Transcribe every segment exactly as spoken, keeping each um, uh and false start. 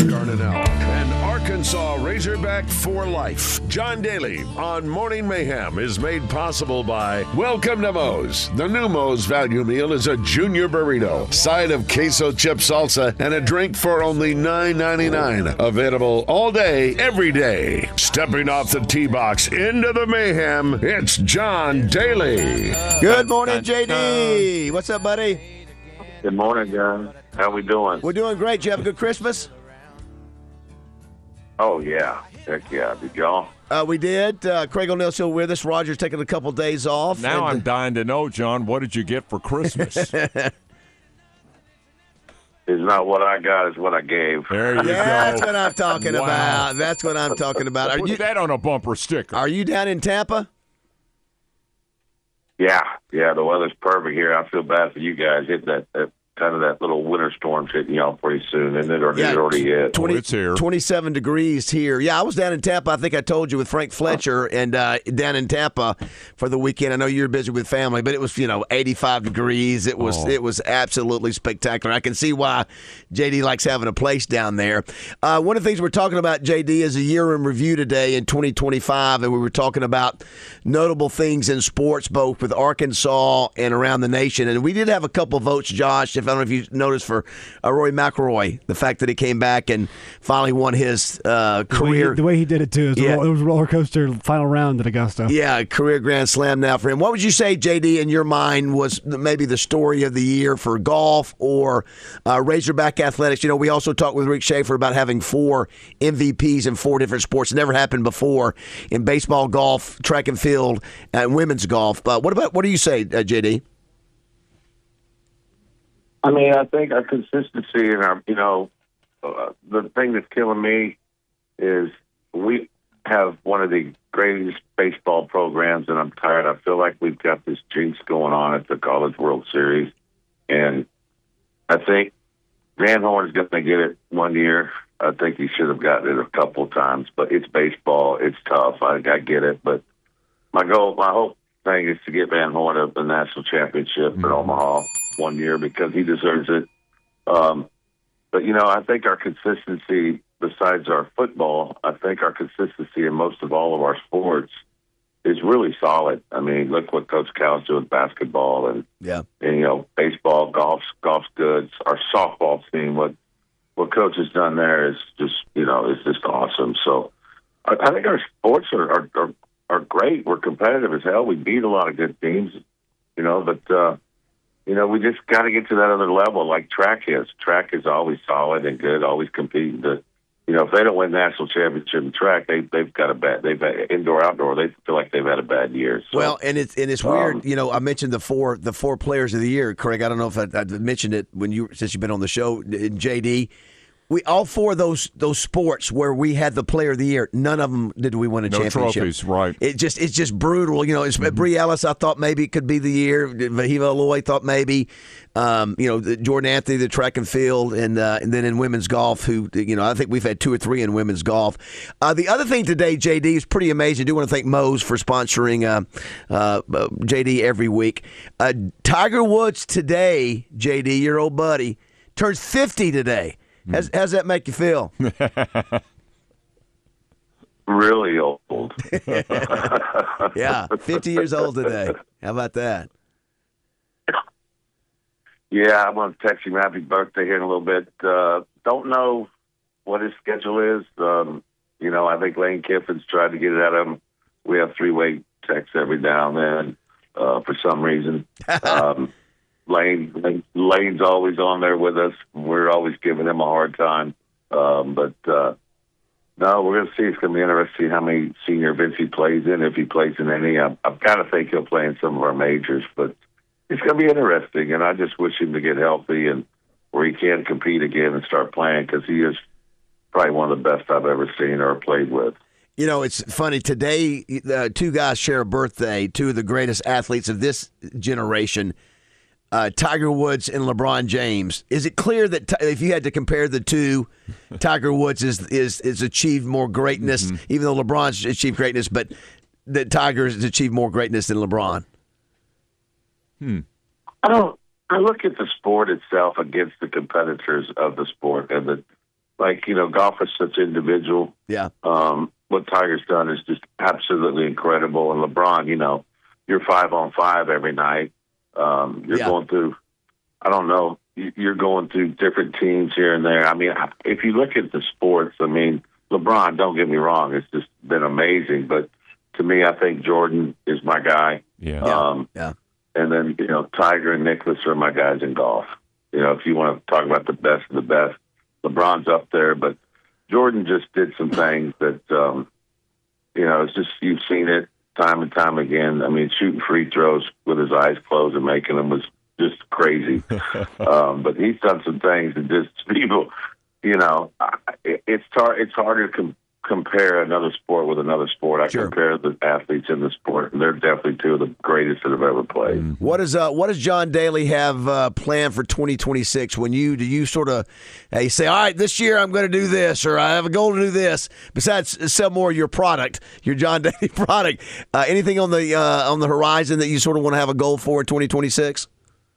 Dardanelle, and Arkansas Razorback for life. John Daly on Morning Mayhem is made possible by Welcome to Moe's. The new Moe's value meal is a junior burrito, side of queso chip salsa, and a drink for only nine ninety-nine. Available all day, every day. Stepping off the tee box into the mayhem, it's John Daly. Good morning, J D. What's up, buddy? Good morning, John. How we doing? We're doing great. Did you have a good Christmas? Oh, yeah. Heck yeah. Did y'all? Uh, we did. Uh, Craig O'Neill's still with us. Roger's taking a couple days off. Now and, I'm dying to know, John, what did you get for Christmas? It's not what I got, it's what I gave. There you go. That's what I'm talking Wow. about. That's what I'm talking about. Are Put you, that on a bumper sticker. are you down in Tampa? Yeah. Yeah, the weather's perfect here. I feel bad for you guys. Hit that, that kind of that little winter storm's hitting y'all pretty soon, isn't it? Or Yeah, is it already hit? twenty, Oh, it's here. twenty-seven degrees here. Yeah, I was down in Tampa. I think I told you with Frank Fletcher and uh, down in Tampa for the weekend. I know you were busy with family, but it was, you know, eighty-five degrees. It was Oh. it was absolutely spectacular. I can see why J D likes having a place down there. Uh, one of the things we're talking about, J D, is a year in review today in twenty twenty-five, and we were talking about notable things in sports, both with Arkansas and around the nation. And we did have a couple votes, Josh, if I don't know if you noticed, for uh, Roy McIlroy, the fact that he came back and finally won his uh, The way, he, career. the way he did it, too. It was, Yeah. a, roll- it was a roller coaster final round at Augusta. Yeah, career Grand Slam now for him. What would you say, J D, in your mind was the- maybe the story of the year for golf or uh, Razorback athletics? You know, we also talked with Rick Schaefer about having four M V Ps in four different sports. It never happened before in baseball, golf, track and field, and women's golf. But what about what do you say, uh, J D? I mean, I think our consistency and our, you know, uh, the thing that's killing me is we have one of the greatest baseball programs, and I'm tired. I feel like we've got this jinx going on at the College World Series, and I think Van Horn's going to get it one year. I think he should have gotten it a couple times, but it's baseball. It's tough. I, I get it, but my goal, my hope thing is to get Van Horn up the national championship mm-hmm. at Omaha one year because he deserves it. Um, but, you know, I think our consistency, besides our football, I think our consistency in most of all of our sports is really solid. I mean, look what Coach Cal's doing with basketball and, Yeah. and, you know, baseball, golf's, golf's good. Our softball team, what what Coach has done there is just, you know, is just awesome. So I, I think our sports are, are, are, are great. We're competitive as hell. We beat a lot of good teams, you know, but, uh, you know, we just got to get to that other level like track is. Track is always solid and good, always competing. To, you know, if they don't win national championship in track, they, they've got a bad, they've had indoor, outdoor, they feel like they've had a bad year. So, Well, and it's and it's um, weird. You know, I mentioned the four the four players of the year, Craig. I don't know if I, I mentioned it when you since you've been on the show, in J D. We all four of those those sports where we had the player of the year, none of them did we win a No championship. trophies, right. It just it's just brutal. You know, it's, Mm-hmm. Bree Ellis, I thought maybe it could be the year. Vahiva Aloy thought maybe. Um, you know, the Jordan Anthony, the track and field, and uh, and then in women's golf, who you know, I think we've had two or three in women's golf. Uh, the other thing today, J D, is pretty amazing. I do want to thank Moe's for sponsoring uh, uh, J D every week. Uh, Tiger Woods today, J D, your old buddy, turns fifty today. How's, how's that make you feel? really old. Yeah, fifty years old today. How about that? Yeah, I'm going to text him happy birthday here in a little bit. Uh, don't know what his schedule is. Um, you know, I think Lane Kiffin's tried to get it out of him. We have three-way texts every now and then uh, for some reason. Um, Lane, Lane Lane's always on there with us. We're always giving him a hard time. Um, but, uh, no, we're going to see. It's going to be interesting how many senior events he plays in, if he plays in any. I, I've got to think he'll play in some of our majors, but it's going to be interesting, and I just wish him to get healthy and where he can compete again and start playing because he is probably one of the best I've ever seen or played with. You know, it's funny. Today, uh, two guys share a birthday, two of the greatest athletes of this generation, uh, Tiger Woods and LeBron James. Is it clear that t- if you had to compare the two, Tiger Woods is is, is achieved more greatness, mm-hmm. even though LeBron's achieved greatness, but that Tiger has achieved more greatness than LeBron? Hmm. I don't. I look at the sport itself against the competitors of the sport, and the like, you know, golf is such individual. Yeah. Um, what Tiger's done is just absolutely incredible. And LeBron, you know, you're five on five every night. Um, you're Yeah. going through, I don't know, you- you're going through different teams here and there. I mean, if you look at the sports, I mean, LeBron, don't get me wrong, it's just been amazing. But to me, I think Jordan is my guy. Yeah. Um, Yeah. And then, you know, Tiger and Nicklaus are my guys in golf. You know, if you want to talk about the best of the best, LeBron's up there. But Jordan just did some things that, um, you know, it's just, you've seen it time and time again. I mean, shooting free throws with his eyes closed and making them was just crazy. um, but he's done some things that just people, you know, I- it, it's hard. It's harder to com- compare another sport with another sport. I Sure. compare the athletes in the sport, and they're definitely two of the greatest that have ever played. What does uh, what does John Daly have uh, planned for twenty twenty-six? When you do you sort of uh, you say, all right, this year I'm going to do this, or I have a goal to do this. Besides sell more of your product, your John Daly product. Uh, anything on the uh, on the horizon that you sort of want to have a goal for in twenty twenty-six?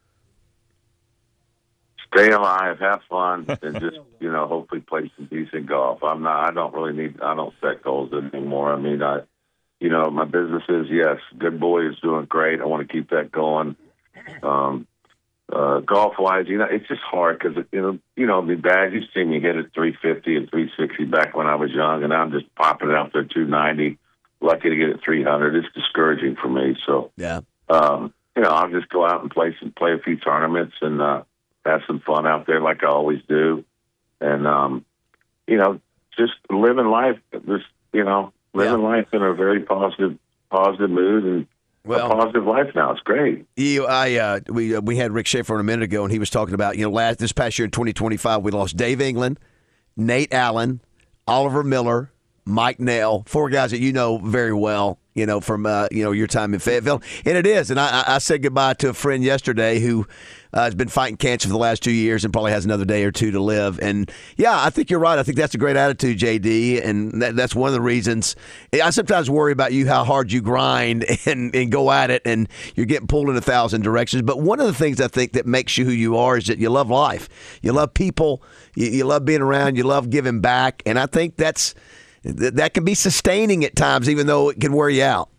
Stay alive, have fun, and just, you know, hopefully play some decent golf. I'm not. I don't really need. I don't set goals anymore. I mean, I, you know, my business is yes, Good Boy is doing great. I want to keep that going. Um, uh, golf wise, you know, it's just hard because you know, you know, the bad. You see me hit it three fifty and three sixty back when I was young, and now I'm just popping it out there two ninety. Lucky to get it three hundred. It's discouraging for me. So Yeah. um, you know, I'll just go out and play some, play a few tournaments and uh, have some fun out there like I always do. And, um, you know, just living life, just, you know, living Yeah. life in a very positive, positive mood and Well- a positive life now. It's great. You, I, uh, we uh, we had Rick Schaefer on a minute ago, and he was talking about, you know, last this past year in twenty twenty-five, we lost Dave England, Nate Allen, Oliver Miller, Mike Nell, four guys that you know very well, you know, from, uh, you know, your time in Fayetteville. And it is. And I, I said goodbye to a friend yesterday who uh, has been fighting cancer for the last two years and probably has another day or two to live. And, yeah, I think you're right. I think that's a great attitude, J D, and that, that's one of the reasons. I sometimes worry about you, how hard you grind and, and go at it, and you're getting pulled in a thousand directions. But one of the things I think that makes you who you are is that you love life. You love people. You, you love being around. You love giving back. And I think that's that can be sustaining at times, even though it can wear you out.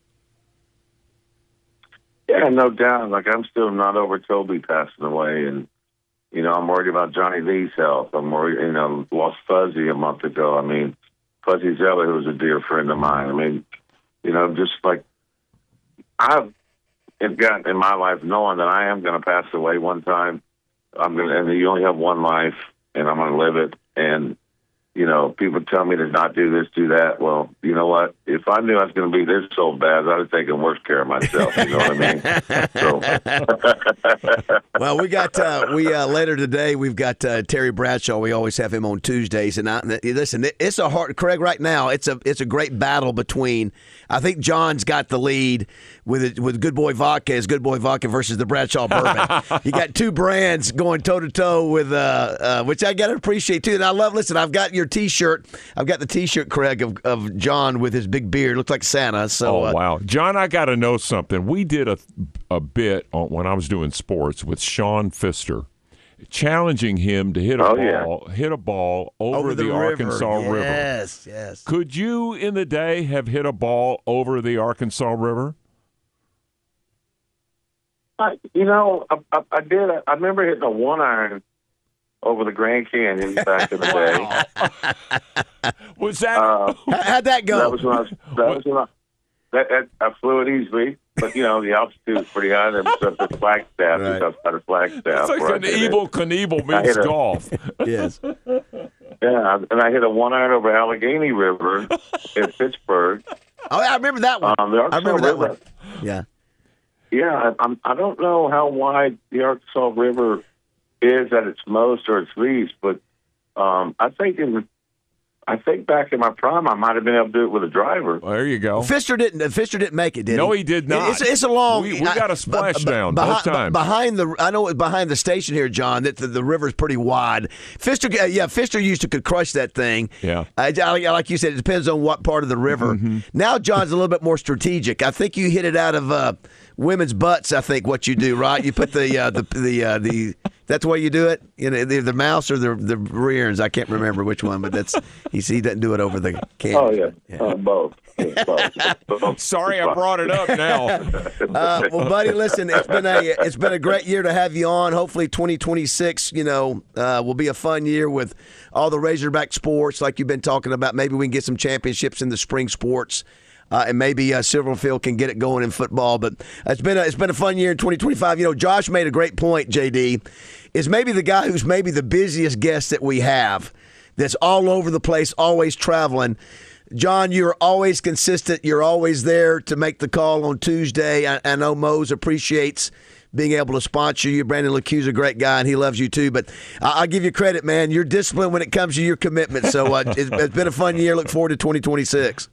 Yeah, no doubt. Like, I'm still not over Toby passing away. And, you know, I'm worried about Johnny Lee's health. I'm worried, you know, lost Fuzzy a month ago. I mean, Fuzzy Zeller, who was a dear friend of mine. I mean, you know, just like I've got in my life knowing that I am going to pass away one time. I'm going to, and you only have one life, and I'm going to live it. And, you know, people tell me to not do this, do that. Well, you know what? If I knew I was going to be this so bad, I'd have taken worse care of myself. You know what I mean? So. Well, we got uh, we uh, later today. We've got uh, Terry Bradshaw. We always have him on Tuesdays. And I, listen, it, it's a hard Craig right now. It's a it's a great battle between. I think John's got the lead with with Good Boy Vodka as Good Boy Vodka versus the Bradshaw Bourbon. You got two brands going toe to toe with, uh, uh, which I got to appreciate too. And I love. Listen, I've got your T-shirt. I've got the T-shirt, Craig, of, of John with his big beard. Looks like Santa. So, Oh, uh, wow. John, I got to know something. We did a, a bit on, when I was doing sports with Sean Pfister, challenging him to hit a Oh, ball, yeah. hit a ball over, the, river. Arkansas River. Yes, yes. Could you, in the day, have hit a ball over the Arkansas River? I, you know, I, I, I did. I remember hitting a one iron over the Grand Canyon back in the day. Was that? Uh, How, how'd that go? that was when I was. That was when I. That, that, I flew it easily, but you know the altitude was pretty high. There was just a Flagstaff, Right. just outside of Flagstaff. it's like where I an hit it. Evel Knievel I meets hit a- golf. Yes. Yeah, and I hit a one iron over Allegheny River in Pittsburgh. Oh, I remember that one. Um, the I Arkansas remember that River. one. Yeah. Yeah, I, I'm, I don't know how wide the Arkansas River is at its most or its least, but um, I think in, I think back in my prime, I might have been able to do it with a driver. Well, there you go. Pfister didn't. uh, Pfister didn't make it, did he? No, he did not. It's, it's a long. We- we got a splashdown behind, both times. Behind the, I know behind the station here, John, that the, the river's pretty wide. Pfister, uh, yeah, Pfister used to could crush that thing. Yeah. I, I- like you said, it depends on what part of the river. Mm-hmm. Now, John's a little bit more strategic. I think you hit it out of uh, women's butts. I think what you do, right? You put the uh, the the uh, the That's the way you do it. You know, the, the mouse or the the rear ends. I can't remember which one, but that's he. He doesn't do it over the camera. Oh yeah, yeah. Uh, both. Yeah, both. Sorry, I brought it up now. Uh, well, buddy, listen, it's been a it's been a great year to have you on. Hopefully, twenty twenty-six, you know, uh, will be a fun year with all the Razorback sports, like you've been talking about. Maybe we can get some championships in the spring sports. Uh, and maybe uh, Silverfield can get it going in football, but it's been a, it's been a fun year in twenty twenty-five. You know, Josh made a great point. J D is maybe the guy who's maybe the busiest guest that we have. That's all over the place, always traveling. John, you're always consistent. You're always there to make the call on Tuesday. I, I know Mose appreciates being able to sponsor you. Brandon LeCue's a great guy, and he loves you too. But I, I give you credit, man. You're disciplined when it comes to your commitment. So uh, it's, it's been a fun year. Look forward to twenty twenty-six.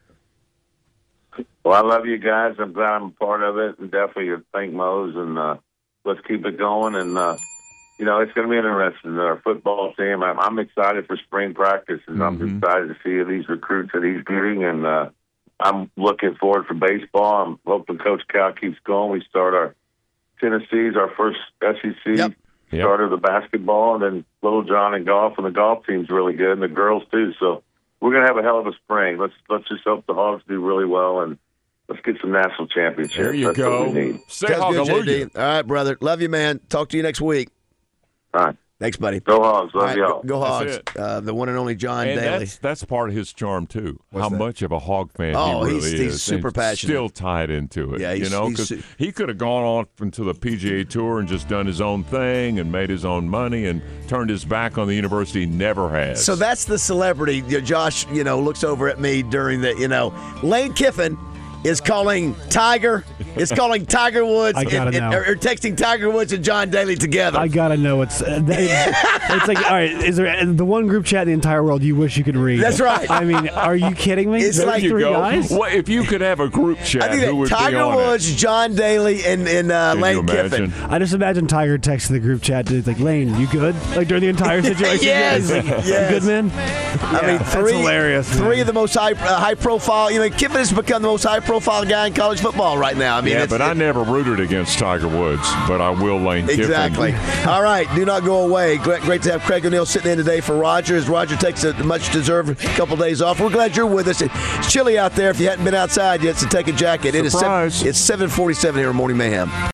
Well, I love you guys. I'm glad I'm a part of it, and definitely thank Mose, and uh, let's keep it going. And, uh, you know, it's going to be interesting. Our football team, I'm, I'm excited for spring practice, and mm-hmm. I'm excited to see these recruits that he's getting, and uh, I'm looking forward for baseball. I'm hoping Coach Cal keeps going. We start our Tennessee's, our first S E C yep. start of the basketball, and then Little John in golf, and the golf team's really good, and the girls too. So we're going to have a hell of a spring. Let's let's just hope the Hogs do really well, and let's get some national championships. There you That's go. What we need. Say That's good, hallelujah. J D. All right, brother. Love you, man. Talk to you next week. All right. Thanks, buddy. Go Hogs. Love All right, y'all. Go, go Hogs. That's it. Uh, the one and only John And Daly. that's, that's part of his charm, too. What's how that? much of a Hog fan Oh, he really he's- is. he's super and passionate. Still tied into it. Yeah, he's- you know, he's because su- he could have gone off into the P G A Tour and just done his own thing and made his own money and turned his back on the university. Never has. So that's the celebrity. You know, Josh, you know, looks over at me during the, you know, Lane Kiffin is calling Tiger, is calling Tiger Woods, I gotta and, and, know. or, or texting Tiger Woods and John Daly together. I gotta know it's. Uh, it's like, all right, is there the one group chat in the entire world you wish you could read? That's right. I mean, are you kidding me? It's Those like- there you three go. guys. What, if you could have a group I chat, think who that would be Tiger on Woods, John Daly, and, and uh, Can you Lane imagine? Kiffin. I just imagine Tiger texting the group chat. It's like, Lane, you good? Like during the entire situation. Yes, He's like, yes. You good, man? I mean, that's three, hilarious, man. Three of the most high, uh, high profile. You know, Kiffin has become the most high profile guy in college football right now. I mean, Yeah, it's, but I never rooted against Tiger Woods, but I will Lane Kiffin. Exactly. All right, do not go away. Great, great to have Craig O'Neill sitting in today for Roger as Roger takes a much-deserved couple days off. We're glad you're with us. It's chilly out there if you hadn't been outside yet, so take a jacket. It is Surprise. seven, it's seven forty-seven here in Morning Mayhem.